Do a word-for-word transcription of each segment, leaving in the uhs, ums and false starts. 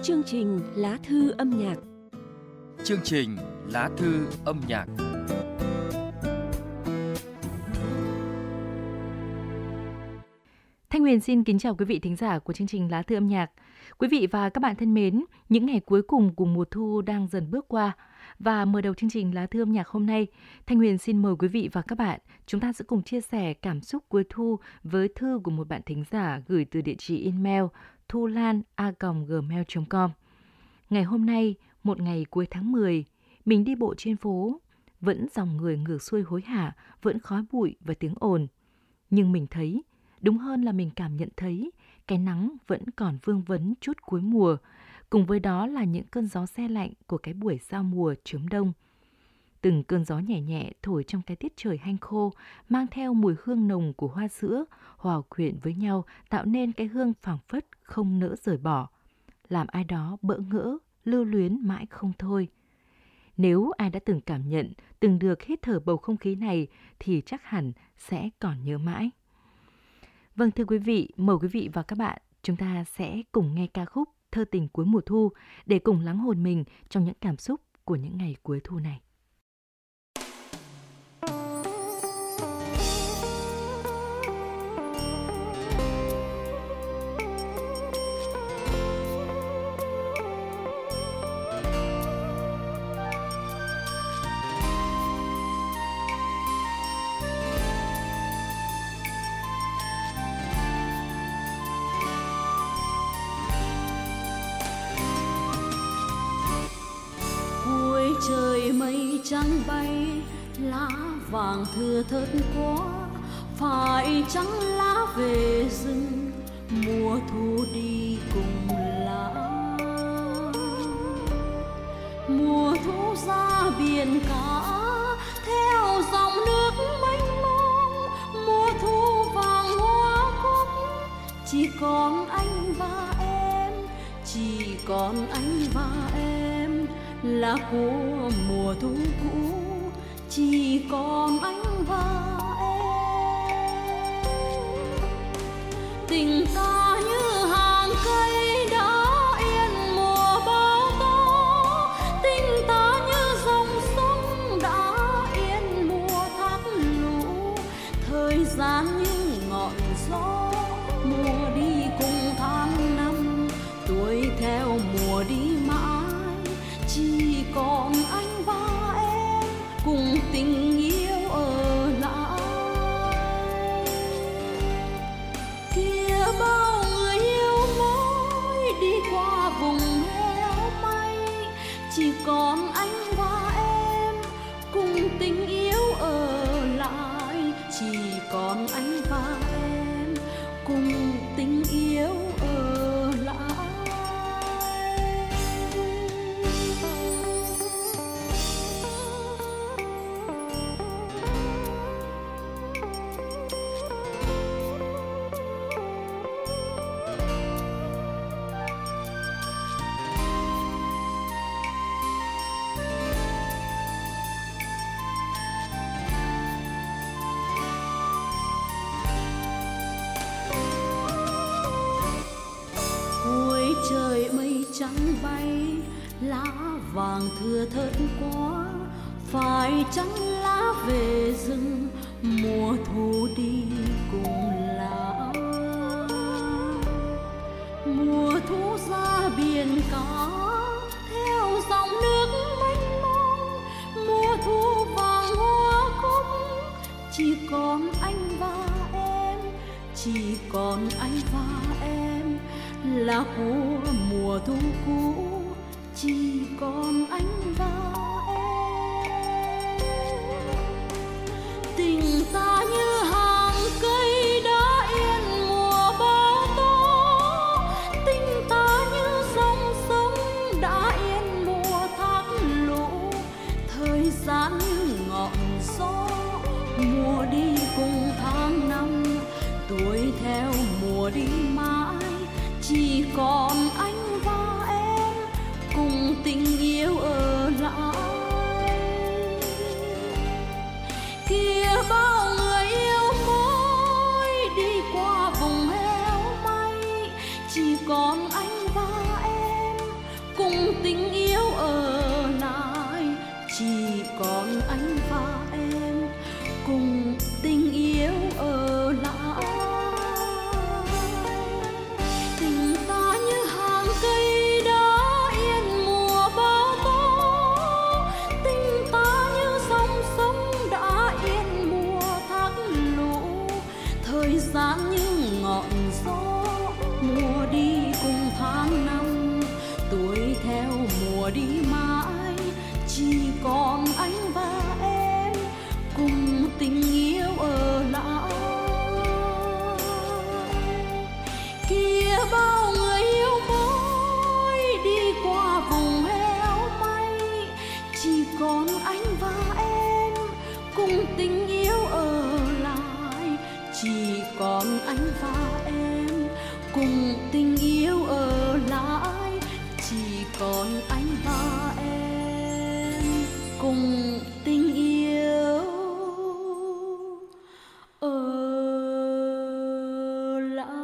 Chương trình Lá thư âm nhạc. Chương trình Lá thư âm nhạc. Thanh Huyền xin kính chào quý vị thính giả của chương trình Lá thư âm nhạc. Quý vị và các bạn thân mến, những ngày cuối cùng của mùa thu đang dần bước qua. Và mở đầu chương trình Lá thư âm nhạc hôm nay, Thanh Huyền xin mời quý vị và các bạn, chúng ta sẽ cùng chia sẻ cảm xúc cuối thu với thư của một bạn thính giả gửi từ địa chỉ email thulan a còng gmail chấm com. Ngày hôm nay, một ngày cuối tháng mười, mình đi bộ trên phố, vẫn dòng người ngược xuôi hối hả, vẫn khói bụi và tiếng ồn. Nhưng mình thấy, đúng hơn là mình cảm nhận thấy, cái nắng vẫn còn vương vấn chút cuối mùa, cùng với đó là những cơn gió se lạnh của cái buổi giao mùa chớm đông. Từng cơn gió nhẹ nhẹ thổi trong cái tiết trời hanh khô, mang theo mùi hương nồng của hoa sữa, hòa quyện với nhau tạo nên cái hương phảng phất không nỡ rời bỏ, làm ai đó bỡ ngỡ, lưu luyến mãi không thôi. Nếu ai đã từng cảm nhận, từng được hít thở bầu không khí này thì chắc hẳn sẽ còn nhớ mãi. Vâng thưa quý vị, mời quý vị và các bạn, chúng ta sẽ cùng nghe ca khúc Thơ tình cuối mùa thu để cùng lắng hồn mình trong những cảm xúc của những ngày cuối thu này. Trời mây trắng bay, lá vàng thưa thớt quá, phải chăng lá về rừng, mùa thu đi cùng lá. Mùa thu ra biển cả, theo dòng nước mênh mông, mùa thu vàng hoa cúc, chỉ còn anh và em, chỉ còn anh và em. Lá của mùa thu cũ chỉ còn anh và em. Tình ta như hàng cây đã yên mùa bão tố, tình ta như dòng sông đã yên mùa thác lũ. Thời gian như ngọn gió, mùa đi cùng tháng năm, tuổi theo mùa đi mãi. Chỉ còn anh và em cùng tình yêu ở lại. Kia bao người yêu mới đi qua vùng héo may, chỉ còn anh và em cùng tình yêu ở lại. Chỉ còn anh và em cùng tình yêu ở lại. Trời mây trắng bay, lá vàng thưa thớt quá, phải chăng lá về rừng, mùa thu đi cùng lá. Mùa thu ra biển cả, theo dòng nước mênh mông, mùa thu vàng hoa cúc, chỉ còn anh và em, chỉ còn anh và em. Lá của mùa thu cũ chỉ còn anh và em. Tình ta như hàng cây đã yên mùa bão tố, tình ta như dòng sông đã yên mùa thác lũ. Thời gian như ngọn gió, mùa đi cùng tháng năm, tuổi theo mùa đi mãi. Chỉ còn anh và em cùng tình yêu ở lại. thời gian như ngọn gió, mùa đi cùng tháng năm, tuổi theo mùa đi mãi, chỉ còn anh và em cùng tình yêu ở lại. Kia bao người yêu mới đi qua vùng heo may, chỉ còn anh và em cùng tình yêu ở lại. Chỉ còn anh và em cùng tình yêu ở lại. Chỉ còn anh và em cùng tình yêu ở lại.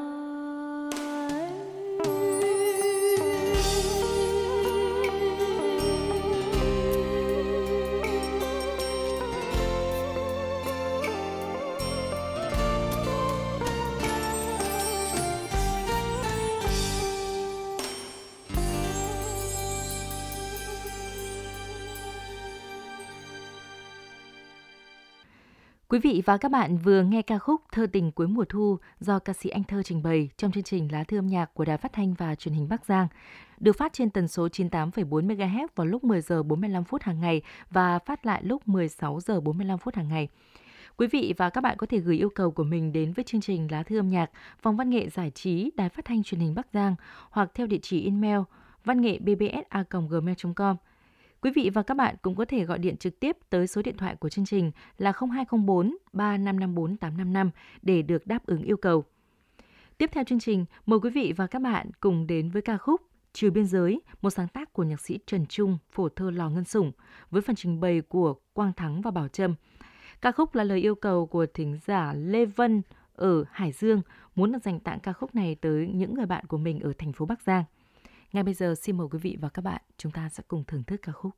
Quý vị và các bạn vừa nghe ca khúc Thơ tình cuối mùa thu do ca sĩ Anh Thơ trình bày trong chương trình Lá thư âm nhạc của Đài Phát thanh và Truyền hình Bắc Giang, được phát trên tần số chín mươi tám phẩy bốn mê ga héc vào lúc mười giờ bốn mươi lăm phút hàng ngày và phát lại lúc mười sáu giờ bốn mươi lăm phút hàng ngày. Quý vị và các bạn có thể gửi yêu cầu của mình đến với chương trình Lá thư âm nhạc, Phòng Văn nghệ Giải trí Đài Phát thanh Truyền hình Bắc Giang hoặc theo địa chỉ email văn nghệ b b s a còng gmail chấm com. Quý vị và các bạn cũng có thể gọi điện trực tiếp tới số điện thoại của chương trình là không hai không bốn ba năm năm bốn tám năm năm để được đáp ứng yêu cầu. Tiếp theo chương trình, mời quý vị và các bạn cùng đến với ca khúc Chiều biên giới, một sáng tác của nhạc sĩ Trần Trung, phổ thơ Lò Ngân Sủng, với phần trình bày của Quang Thắng và Bảo Trâm. Ca khúc là lời yêu cầu của thính giả Lê Vân ở Hải Dương, muốn được dành tặng ca khúc này tới những người bạn của mình ở thành phố Bắc Giang. Ngay bây giờ xin mời quý vị và các bạn, chúng ta sẽ cùng thưởng thức ca khúc.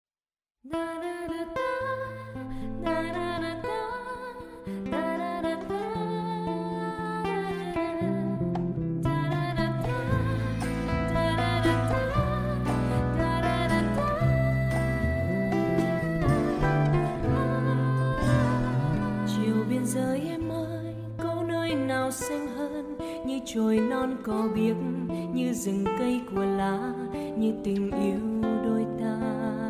Chiều biên giới em ơi, có nơi nào xanh hơn như chồi non cỏ biếc, như rừng cây của lá, như tình yêu đôi ta.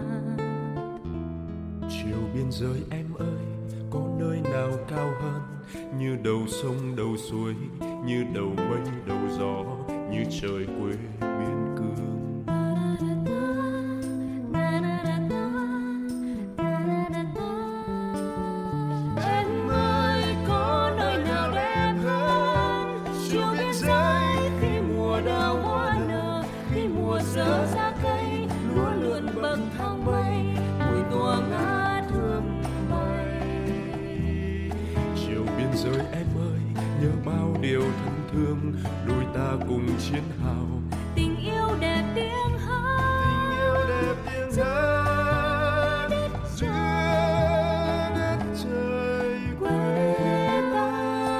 Chiều biên giới em ơi, có nơi nào cao hơn như đầu sông đầu suối, như đầu mây đầu gió, như trời quê biên cương. Em ơi, có nơi nào đẹp hơn chiều biên giới, khi mùa đào hoa nở, khi mùa rỡ ra cây lúa lượn bậc thang mây, mùi tỏa ngát hương bay. Chiều biên giới em ơi, nhớ bao điều thân thương, đôi ta cùng chiến hào. Tình yêu đẹp tiếng hát, Tình yêu đẹp tiếng hát giữa đất trời quê ta.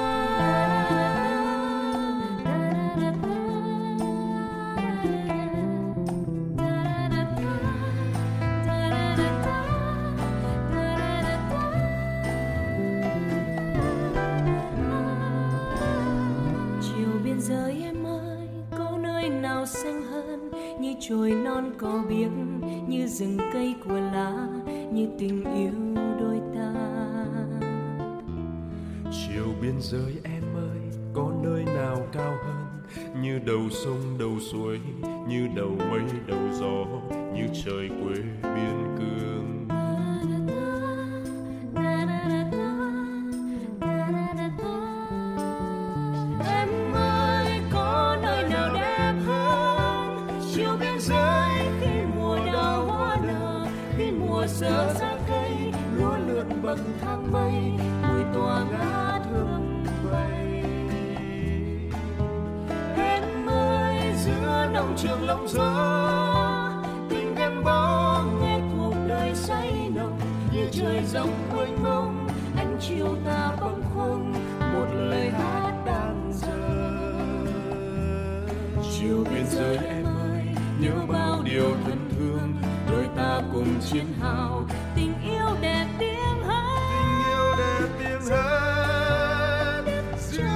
Chiều biên giới em ơi, có nơi nào xanh hơn như chồi non cỏ biếc, như rừng cây của lá, như tình yêu đôi ta. Chiều biên giới em ơi, có nơi nào cao hơn như đầu sông đầu suối, như đầu mây đầu gió, như trời quê biên cương. Em ơi, có nơi nào đẹp hơn chiều biên giới, khi mùa đào hoa nở, khi mùa rỡ ra cây lúa lượn bậc thang mây, mùi tỏa ngát hương bay. Em ơi, giữa nồng trường lộng gió, tình gắn bó nghe cuộc đời say nồng, như trời rộng mênh mông, ánh chiều ta bâng khuâng, một lời hát đang dở. Chiều biên giới em ơi, nhớ bao điều thân thương, đôi ta cùng chiến hào. Tình yêu đẹp tiếng hát, Tình yêu đẹp tiếng hát giữa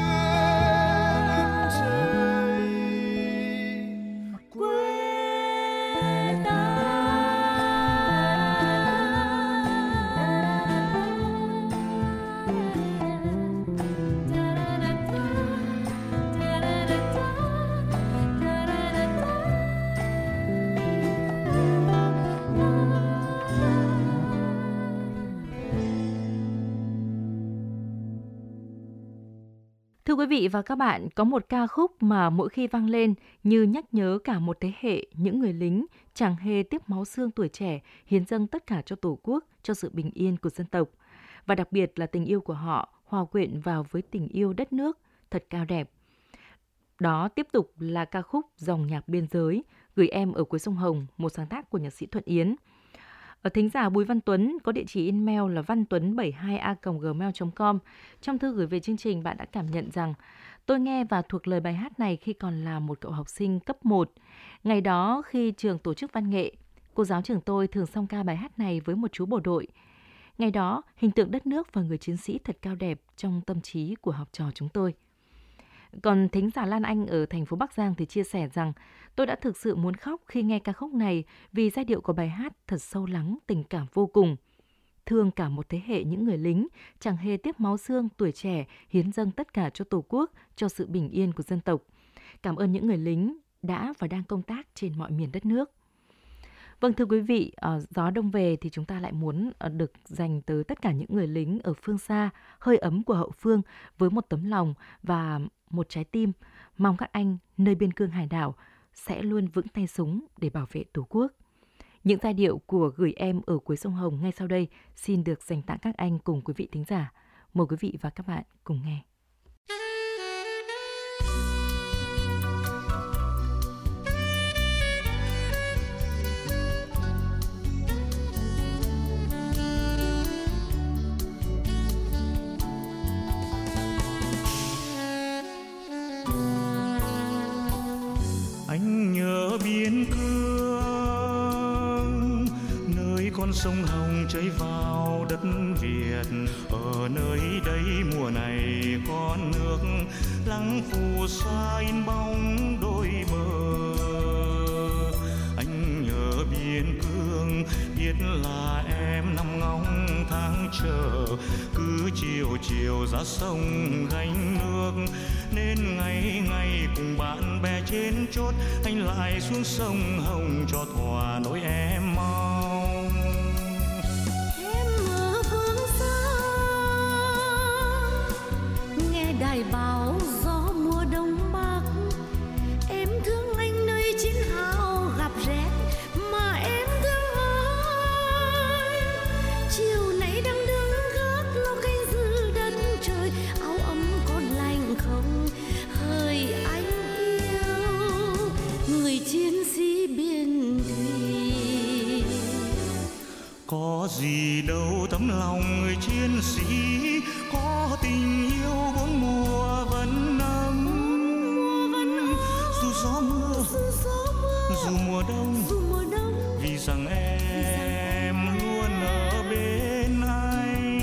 Thưa quý vị và các bạn, có một ca khúc mà mỗi khi vang lên như nhắc nhớ cả một thế hệ những người lính chẳng hề tiếc máu xương tuổi trẻ hiến dâng tất cả cho Tổ quốc, cho sự bình yên của dân tộc. Và đặc biệt là tình yêu của họ hòa quyện vào với tình yêu đất nước thật cao đẹp. Đó tiếp tục là ca khúc Dòng nhạc biên giới, Gửi em ở cuối sông Hồng, một sáng tác của nhạc sĩ Thuận Yến. Ở thính giả Bùi Văn Tuấn có địa chỉ email là văn tuấn bảy mươi hai a còng gmail chấm com. Trong thư gửi về chương trình, bạn đã cảm nhận rằng tôi nghe và thuộc lời bài hát này khi còn là một cậu học sinh cấp một. Ngày đó khi trường tổ chức văn nghệ, cô giáo trường tôi thường song ca bài hát này với một chú bộ đội. Ngày đó, hình tượng đất nước và người chiến sĩ thật cao đẹp trong tâm trí của học trò chúng tôi. Còn thính giả Lan Anh ở thành phố Bắc Giang thì chia sẻ rằng tôi đã thực sự muốn khóc khi nghe ca khúc này vì giai điệu của bài hát thật sâu lắng, tình cảm vô cùng. Thương cả một thế hệ những người lính chẳng hề tiếc máu xương tuổi trẻ hiến dâng tất cả cho Tổ quốc, cho sự bình yên của dân tộc. Cảm ơn những người lính đã và đang công tác trên mọi miền đất nước. Vâng, thưa quý vị, uh, gió đông về thì chúng ta lại muốn uh, được dành tới tất cả những người lính ở phương xa, hơi ấm của hậu phương với một tấm lòng và một trái tim. Mong các anh nơi biên cương hải đảo sẽ luôn vững tay súng để bảo vệ Tổ quốc. Những giai điệu của Gửi em ở cuối sông Hồng ngay sau đây xin được dành tặng các anh cùng quý vị thính giả. Mời quý vị và các bạn cùng nghe. Anh nhớ biên cương, nơi con sông Hồng chảy vào đất Việt. Ở nơi đây mùa này con nước lắng phù sa in bóng đôi bờ. Anh nhớ biên cương, biết là em nằm ngóng tháng chờ, cứ chiều chiều ra sông gánh nước, nên ngày ngày cùng bạn bè trên chốt anh lại xuống sông Hồng cho thỏa nỗi em mong. Em ở phương xa nghe đài báo gió mùa đông bắc, em thương anh nơi chiến hào gặp rét mà em thương ai. Chiều nay đang đứng gác lo canh giữ đất trời, áo ấm còn lạnh không hỡi anh yêu người chiến sĩ biên thùy. Có gì đâu tấm lòng người chiến sĩ, có tình yêu bốn mùa vẫn ấm. Dù gió mưa, dù mùa đông, vì rằng em luôn ở bên anh.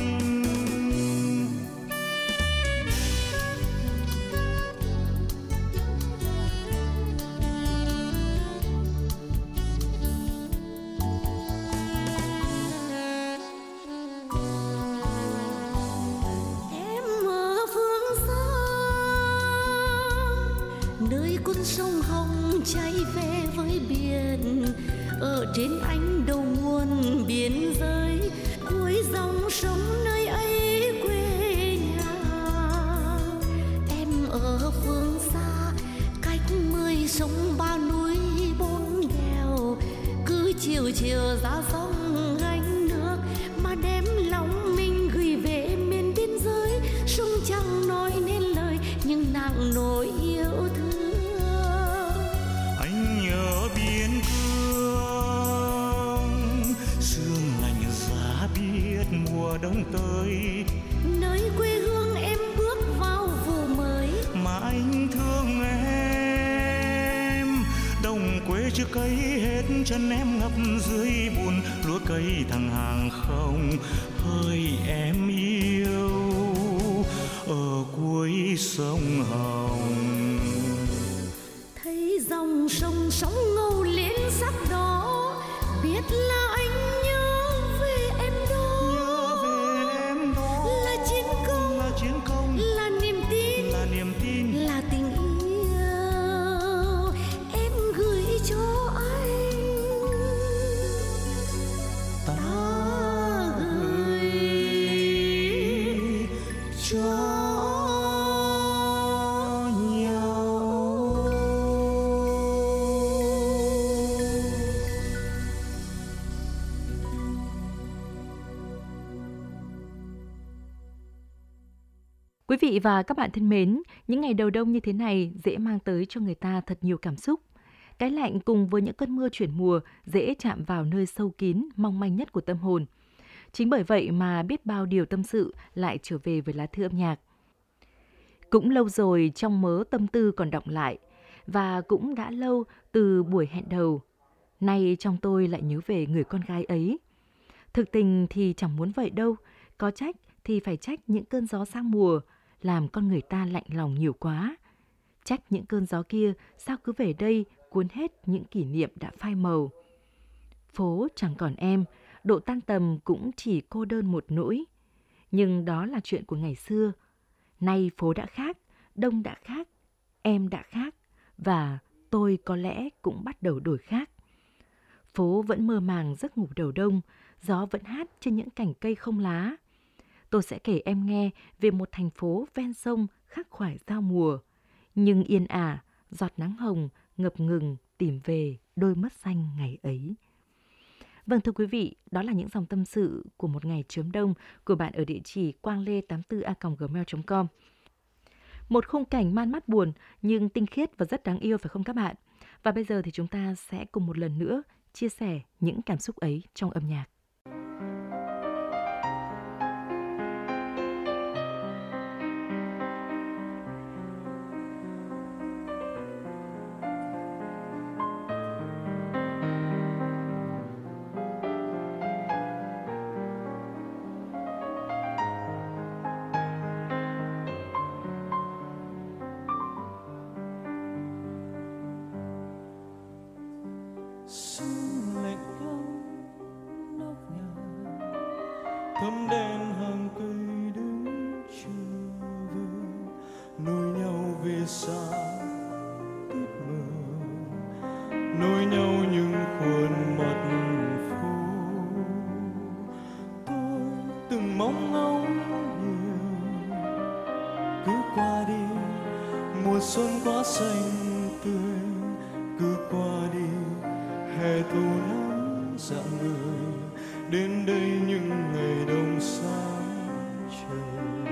Em ở phương xa nơi con sông Hồng chảy về với biển, ở trên ánh đầu nguồn biên giới, cuối dòng sông nơi ấy quê nhà. Em ở phương xa cách mười sông ba núi bốn đèo, cứ chiều chiều ra sông gánh nước mà đem lòng mình gửi về miền biên giới. Sông chẳng nói nên lời nhưng nặng nỗi yêu thương. Anh nhớ biên cương, sương lạnh giá biết mùa đông tới, Nơi quê hương em bước vào vụ mới, mà anh thương em. Đồng quê chưa cấy hết, chân em ngập dưới bùn, lúa cây thẳng hàng không hỡi em yêu ở cuối sông Hồng. thấy dòng sông sóng ngâu lên sắc đỏ, biết là anh nhớ về em đó. Nhớ về em đó Là chiến công, là chiến công, là niềm tin, là niềm tin, là tình yêu em gửi cho anh. ta gửi cho Quý vị và các bạn thân mến, những ngày đầu đông như thế này dễ mang tới cho người ta thật nhiều cảm xúc. Cái lạnh cùng với những cơn mưa chuyển mùa dễ chạm vào nơi sâu kín, mong manh nhất của tâm hồn. Chính bởi vậy mà biết bao điều tâm sự lại trở về với lá thư âm nhạc. Cũng lâu rồi trong mớ tâm tư còn đọng lại, và cũng đã lâu từ buổi hẹn đầu. Nay trong tôi lại nhớ về người con gái ấy. Thực tình thì chẳng muốn vậy đâu, có trách thì phải trách những cơn gió sang mùa, làm con người ta lạnh lòng nhiều quá. Trách những cơn gió kia sao cứ về đây cuốn hết những kỷ niệm đã phai màu. Phố chẳng còn em, độ tan tầm cũng chỉ cô đơn một nỗi. Nhưng đó là chuyện của ngày xưa. Nay phố đã khác, đông đã khác, em đã khác, và tôi có lẽ cũng bắt đầu đổi khác. Phố vẫn mơ màng giấc ngủ đầu đông, gió vẫn hát trên những cành cây không lá. Tôi sẽ kể em nghe về một thành phố ven sông khắc khoải giao mùa, nhưng yên ả, giọt nắng hồng ngập ngừng tìm về đôi mắt xanh ngày ấy. Vâng thưa quý vị, đó là những dòng tâm sự của một ngày chớm đông của bạn ở địa chỉ quang lê tám mươi tư a còng gmail chấm com. Một khung cảnh man mát buồn nhưng tinh khiết và rất đáng yêu phải không các bạn? Và bây giờ thì chúng ta sẽ cùng một lần nữa chia sẻ những cảm xúc ấy trong âm nhạc. Sương lạnh cao nóc nhà, thấm đèn hàng cây đứng chờ vương, nối nhau về xa tít mờ, nối nhau những khuôn mặt phố. Tôi từng mong ngóng nhiều, cứ qua đi mùa xuân quá xanh tươi, cứ qua đi hè thu nắng rạng người, đến đây những ngày đông sáng trời.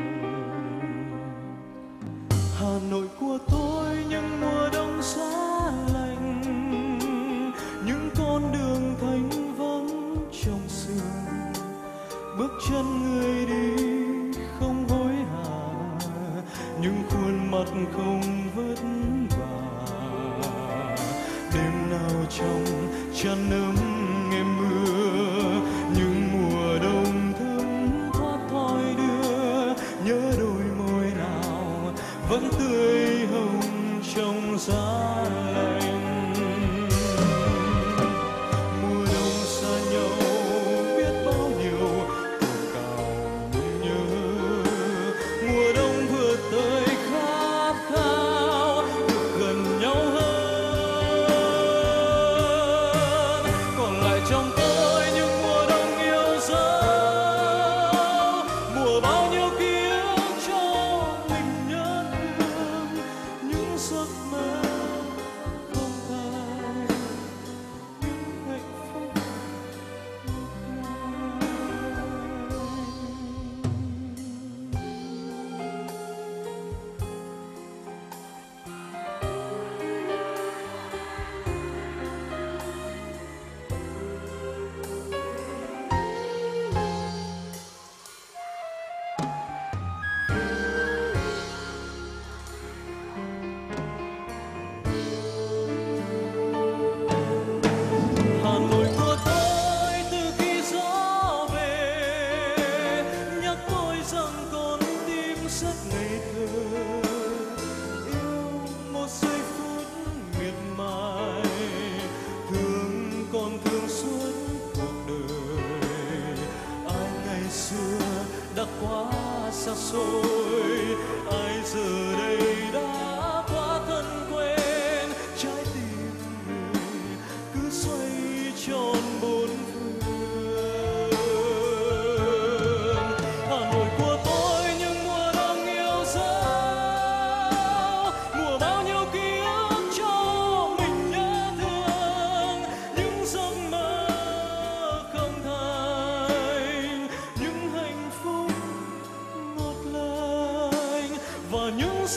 Hà Nội của tôi những mùa đông giá lạnh, những con đường thanh vắng trong sương, bước chân người đi không hối hả, những khuôn mặt không vất vả. Đêm nào trong chăn ấm nghe mưa, những mùa đông thấm thoát thoi đưa, nhớ đôi môi nào vẫn tươi hồng trong giá lạnh. Mùa đông xa nhau biết bao nhiêu tình cảm nhớ, mùa đông vừa tới khát khao được gần nhau hơn. Trong tôi những mùa đông yêu dấu, mùa bao nhiêu ký ức cho mình nhớ thương, những giấc mơ không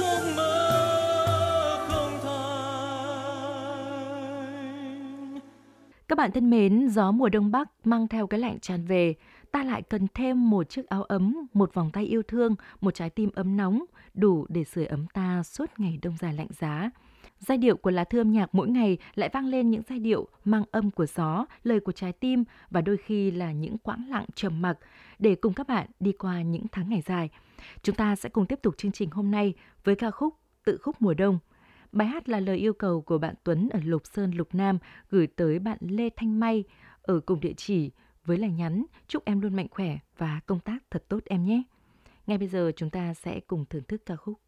giấc mơ không thành. Các bạn thân mến, gió mùa đông bắc mang theo cái lạnh tràn về, ta lại cần thêm một chiếc áo ấm, một vòng tay yêu thương, một trái tim ấm nóng, đủ để sưởi ấm ta suốt ngày đông dài lạnh giá. Giai điệu của lá thư âm nhạc mỗi ngày lại vang lên những giai điệu mang âm của gió, lời của trái tim và đôi khi là những quãng lặng trầm mặc để cùng các bạn đi qua những tháng ngày dài. Chúng ta sẽ cùng tiếp tục chương trình hôm nay với ca khúc Tự khúc mùa đông. Bài hát là lời yêu cầu của bạn Tuấn ở Lục Sơn, Lục Nam gửi tới bạn Lê Thanh May ở cùng địa chỉ với lời nhắn chúc em luôn mạnh khỏe và công tác thật tốt em nhé. Ngay bây giờ chúng ta sẽ cùng thưởng thức ca khúc.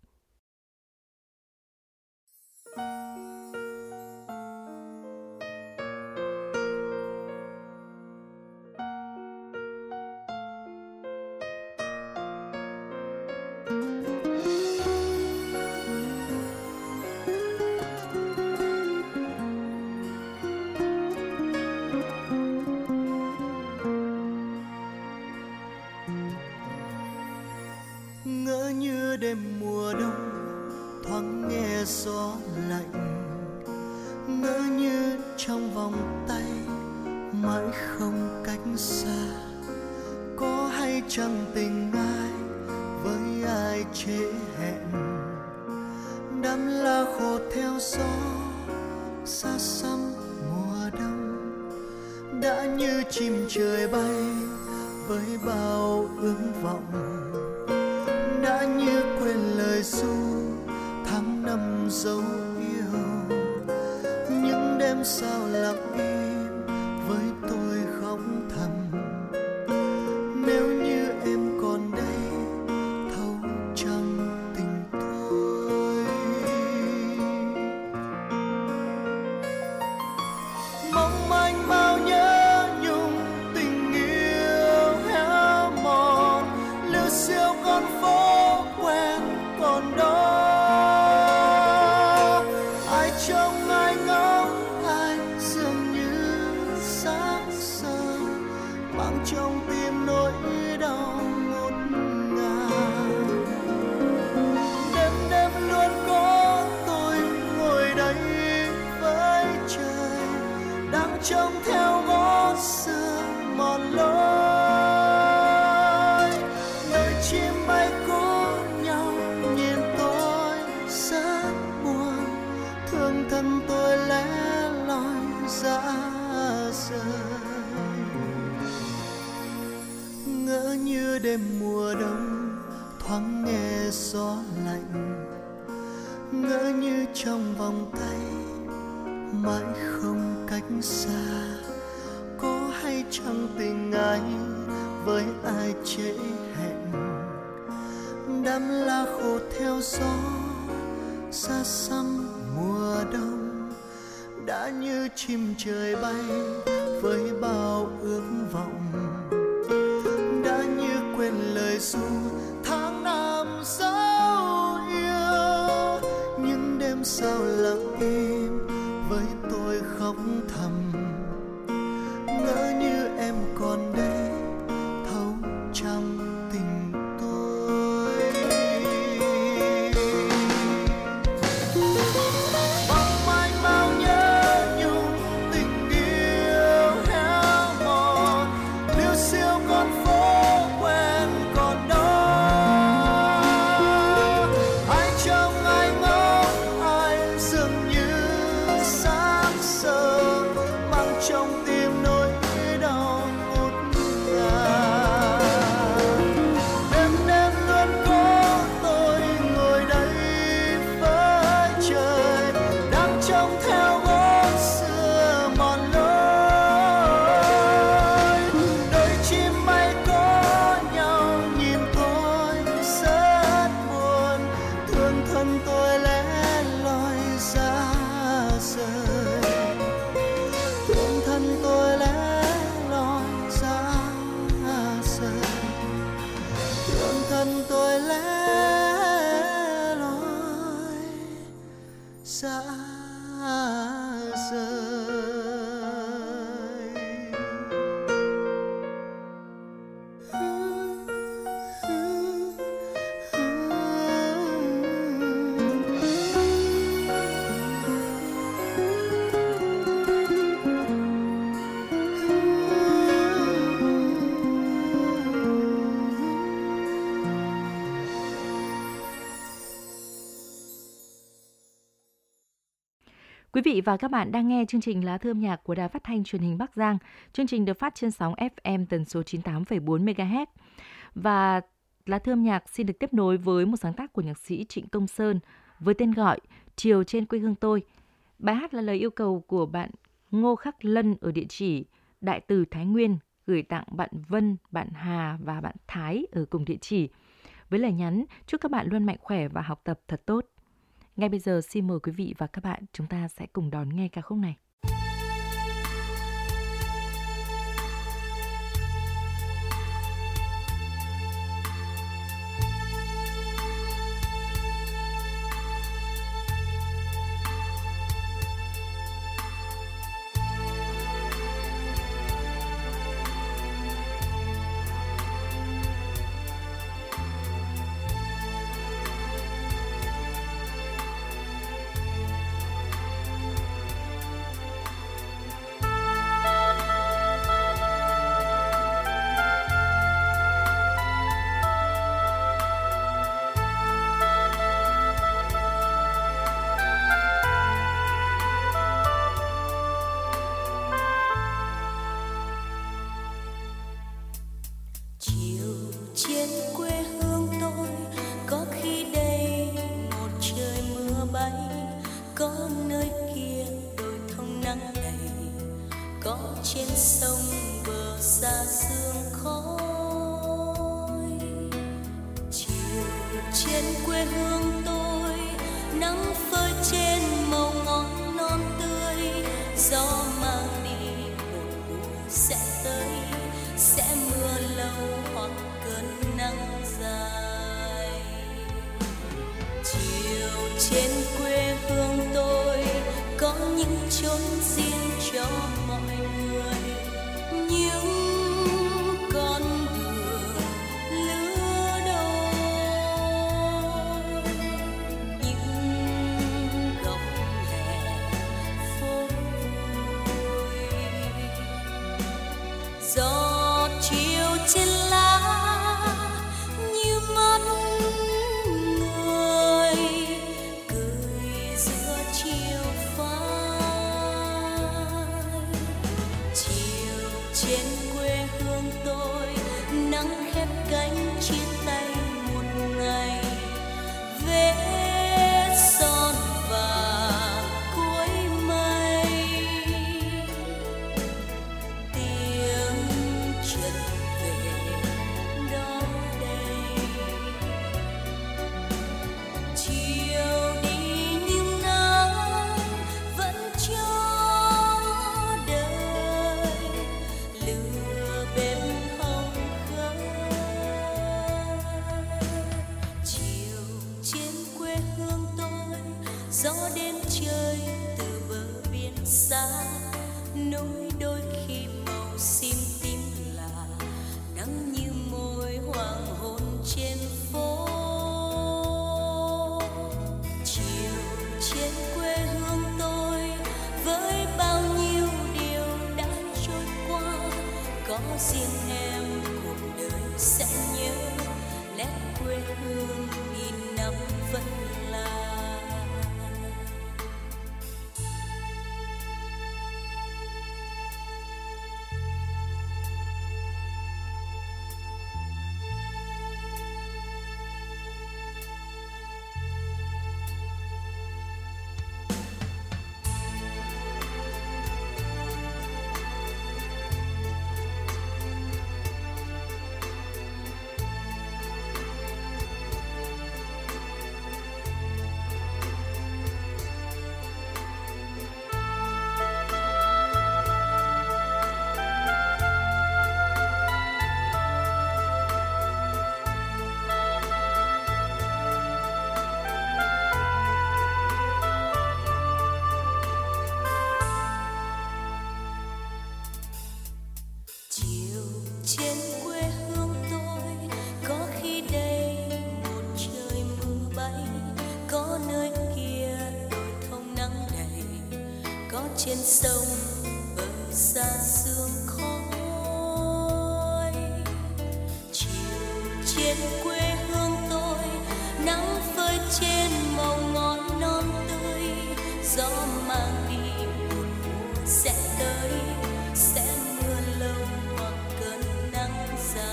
Ngỡ như đêm mùa đông thoáng nghe gió lạnh, ngỡ như trong vòng tay mãi không cách xa. Có hay chẳng tình ai với ai trễ hẹn, đắm lá khô theo gió xa xăm mùa đông. Đã như chim trời bay với bao ước vọng, đã như quên lời ru tháng năm dấu yêu. Những đêm sao lặng im với tôi khóc thầm, nếu như em còn đây thấu trong tình tôi. Mong manh bao nhớ nhung tình yêu héo mòn, lưu siêu con phố quen còn đó. Ai trông ai ngóng ai dường như sáng sớm, mang trong tim nỗi đau ngột ngạt. Đêm đêm luôn có tôi ngồi đây với trời, đang trông theo gót xưa mòn lối. Đôi chim bay cố nhau nhìn tôi rất buồn, thương thân tôi lẻ loi ra rời. Ngỡ như đêm mùa đông thoáng nghe gió lạnh, ngỡ như trong vòng tay mãi không cách xa. Có hay chẳng tình ai với ai trễ hẹn, đám lá khô theo gió xa xăm mùa đông. Đã như chim trời bay với bao ước vọng, đã như quên lời ru tháng năm dấu yêu. Những đêm sao lặng im với tôi khóc thầm, ngỡ như em còn đây thấu trong tình tôi. Mong manh bao nhớ nhung tình yêu héo mòn, lưu siêu con phố quen còn đó. Ai trông ai ngóng ai dường như sáng sớm, mang trong tim nỗi đau ngột ngạt. Đêm đêm luôn có tôi ngồi đây với trời, đang trông theo gót xưa mòn lối. Đôi chim bay có nhau nhìn tôi rất buồn, thương thân tôi lẻ loi ra rời. Thương thân tôi lẻ loi ra rời, thương thân tôi lẻ loi ra rời. Quý vị và các bạn đang nghe chương trình Lá thư âm nhạc của Đài Phát thanh Truyền hình Bắc Giang. Chương trình được phát trên sóng ép em tần số chín mươi tám phẩy bốn mê ga héc. Và Lá thư âm nhạc xin được tiếp nối với một sáng tác của nhạc sĩ Trịnh Công Sơn với tên gọi Chiều trên quê hương tôi. Bài hát là lời yêu cầu của bạn Ngô Khắc Lân ở địa chỉ Đại Từ Thái Nguyên, gửi tặng bạn Vân, bạn Hà và bạn Thái ở cùng địa chỉ. Với lời nhắn chúc các bạn luôn mạnh khỏe và học tập thật tốt. Ngay bây giờ xin mời quý vị và các bạn chúng ta sẽ cùng đón nghe ca khúc này. trên sông bờ xa sương khói. Chiều trên quê hương tôi nắng phơi trên màu ngọn non tươi, gió mang đi một mùa sẽ tới, sẽ mưa lâu hoặc cơn nắng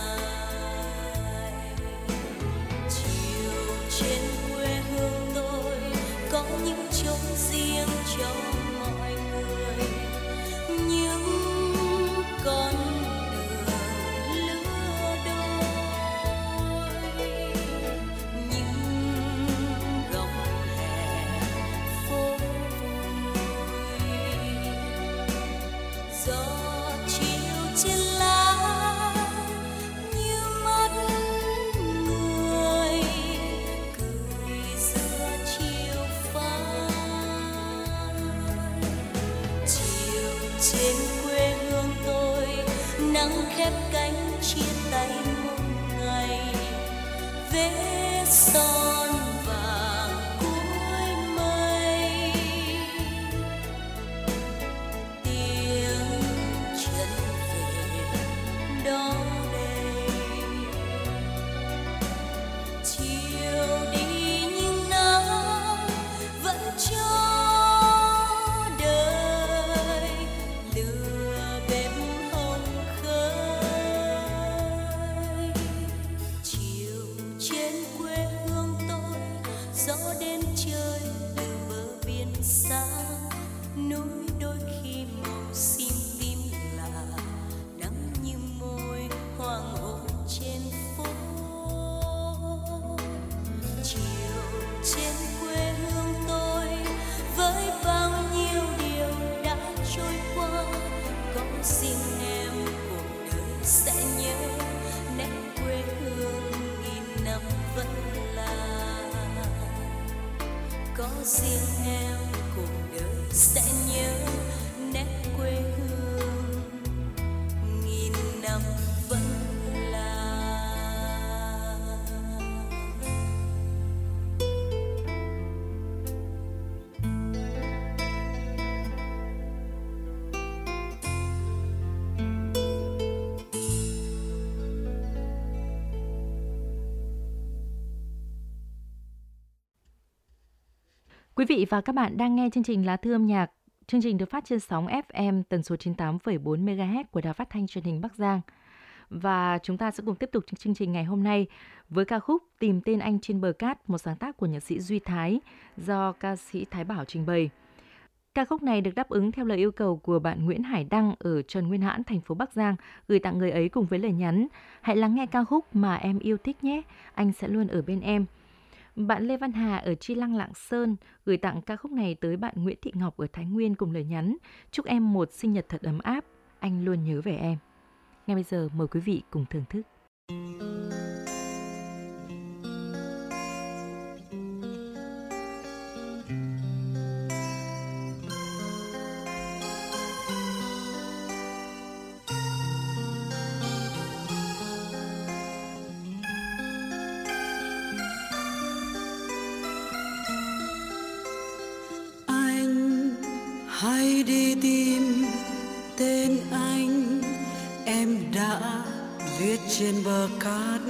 dài. Chiều trên quê hương tôi có những chốn riêng cho mọi người, những con đường lứa đôi, những góc hè phố vui. Gió chiều trên lá như mắt người cười giữa chiều phai. Chiều trên quê hương tôi nắng khép cánh chia tay một ngày, vết son vàng cuối mây. Tiếng chân về đó đây, chiều đi nhưng nắng vẫn cho đời lửa bếp hồng khơi. Chiều trên quê hương tôi gió đến chơi từ bờ biển xa, núi đôi khi màu xim tím lạ, nắng như môi hoàng hôn trên phố. Chiều trên quê hương tôi với bao nhiêu điều đã trôi qua, có xin em cuộc đời sẽ nhớ nét quê hương nghìn năm vẫn là. Có riêng em cuộc đời sẽ nhớ nét quê hương nghìn năm vẫn là. Quý vị và các bạn đang nghe chương trình Lá Thư âm nhạc. Chương trình được phát trên sóng ép em tần số chín mươi tám phẩy bốn mê ga héc của Đài Phát thanh Truyền hình Bắc Giang. Và chúng ta sẽ cùng tiếp tục chương trình ngày hôm nay với ca khúc Tìm tên anh trên bờ cát, một sáng tác của nhạc sĩ Duy Thái do ca sĩ Thái Bảo trình bày. Ca khúc này được đáp ứng theo lời yêu cầu của bạn Nguyễn Hải Đăng ở Trần Nguyên Hãn, thành phố Bắc Giang, gửi tặng người ấy cùng với lời nhắn: hãy lắng nghe ca khúc mà em yêu thích nhé, anh sẽ luôn ở bên em. Bạn Lê Văn Hà ở Chi Lăng, Lạng Sơn gửi tặng ca khúc này tới bạn Nguyễn Thị Ngọc ở Thái Nguyên cùng lời nhắn: chúc em một sinh nhật thật ấm áp, anh luôn nhớ về em. Ngay bây giờ mời quý vị cùng thưởng thức. Hãy đi tìm tên anh em đã viết trên bờ cát,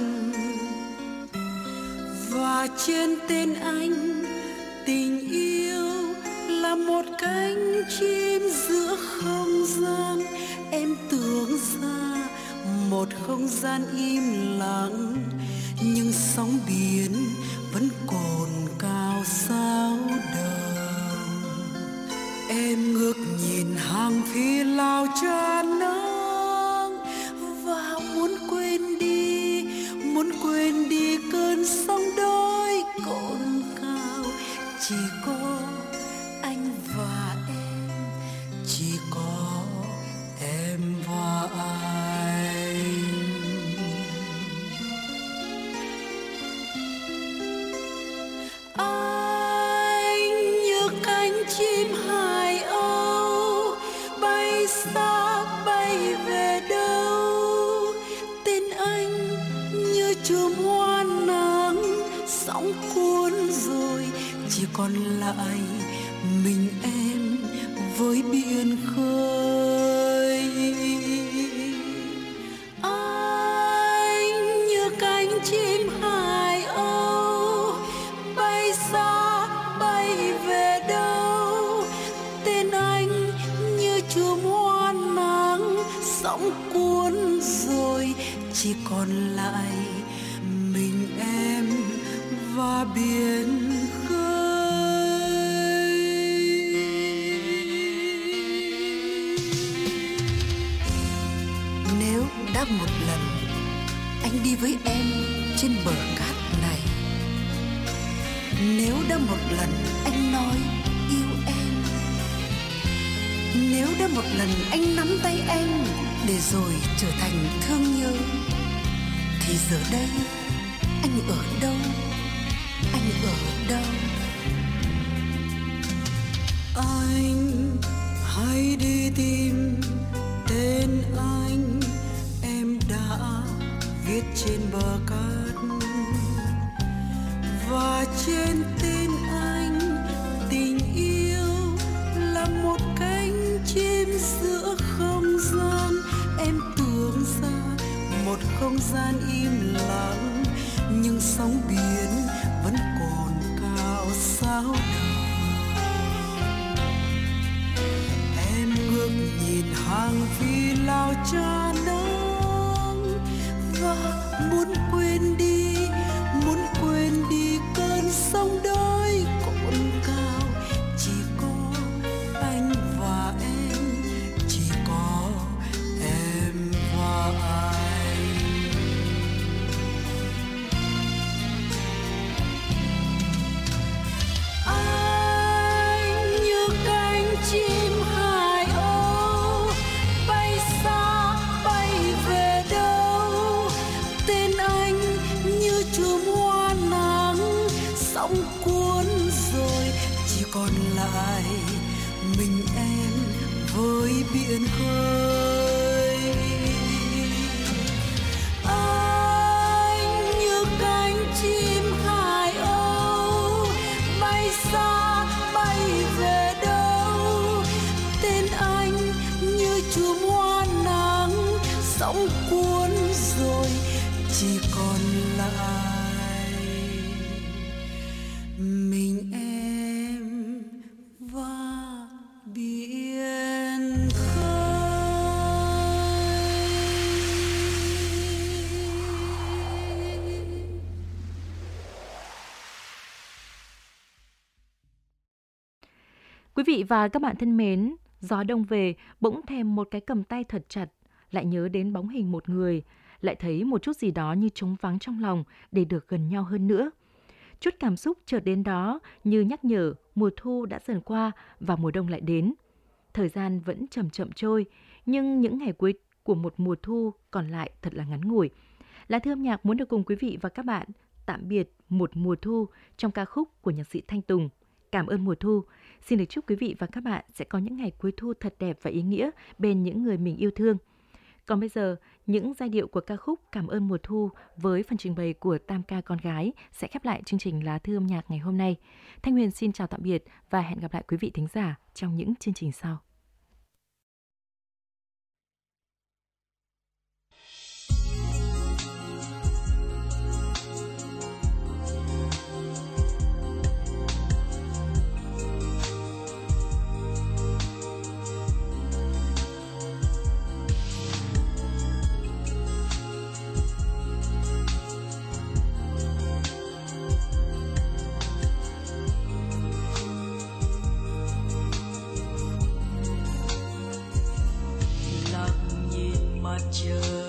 và trên tên anh tình yêu là một cánh chim giữa không gian. Em tưởng ra một không gian im lặng, nhưng sóng biển vẫn cồn cao sao đời. Em ngước nhìn hàng phi lao tràn nắng và muốn quên đi, muốn quên đi cơn sóng đôi cồn cao. Chỉ có anh và em, chỉ có em và anh. Anh như cánh chim hải âu bay xa bay về đâu. Tên anh như chùm hoa nắng, sóng cuốn rồi chỉ còn lại mình em với biển khơi. Anh như cánh chim hải âu bay xa bay về đâu. sóng cuốn rồi chỉ còn lại mình em và biển khơi. Nếu đã một lần anh đi với em trên bờ cát này, nếu đã một lần anh nói yêu em, nếu đã một lần anh nắm tay em để rồi trở thành thương nhớ, thì giờ đây anh ở đâu, anh ở đâu? Anh hãy đi tìm tên anh em đã viết trên bờ cát, và trên tên anh tình yêu là một cánh chim giữa không gian. Em tưởng ra một không gian im lặng, nhưng sóng biển vẫn còn cao sao đời. Em ngước nhìn hàng phi lao cha nắng và muốn quên đi, muốn quên đi cơn sóng đôi cồn cao. Chỉ có anh và em, chỉ có em và anh. Anh như cánh chim hải âu bay xa bay về đâu, tên anh như chùm hoa nắng sóng cuốn rồi chỉ còn lại mình em với biển khơi. Anh như cánh chim hải âu bay xa bay về đâu, tên anh như chùm hoa nắng sóng cuốn rồi chỉ còn lại mình em và biển khơi. Quý vị và các bạn thân mến, gió đông về, bỗng thèm một cái cầm tay thật chặt, lại nhớ đến bóng hình một người, lại thấy một chút gì đó như trống vắng trong lòng để được gần nhau hơn nữa. Chút cảm xúc chợt đến đó như nhắc nhở mùa thu đã dần qua và mùa đông lại đến. Thời gian vẫn chậm chậm trôi, nhưng những ngày cuối của một mùa thu còn lại thật là ngắn ngủi. Lá Thư Âm Nhạc muốn được cùng quý vị và các bạn tạm biệt một mùa thu trong ca khúc của nhạc sĩ Thanh Tùng, Cảm ơn mùa thu. Xin được chúc quý vị và các bạn sẽ có những ngày cuối thu thật đẹp và ý nghĩa bên những người mình yêu thương. Còn bây giờ, những giai điệu của ca khúc Cảm ơn mùa thu với phần trình bày của tam ca con gái sẽ khép lại chương trình Lá Thư Âm Nhạc ngày hôm nay. Thanh Huyền xin chào tạm biệt và hẹn gặp lại quý vị thính giả trong những chương trình sau. Mặt trời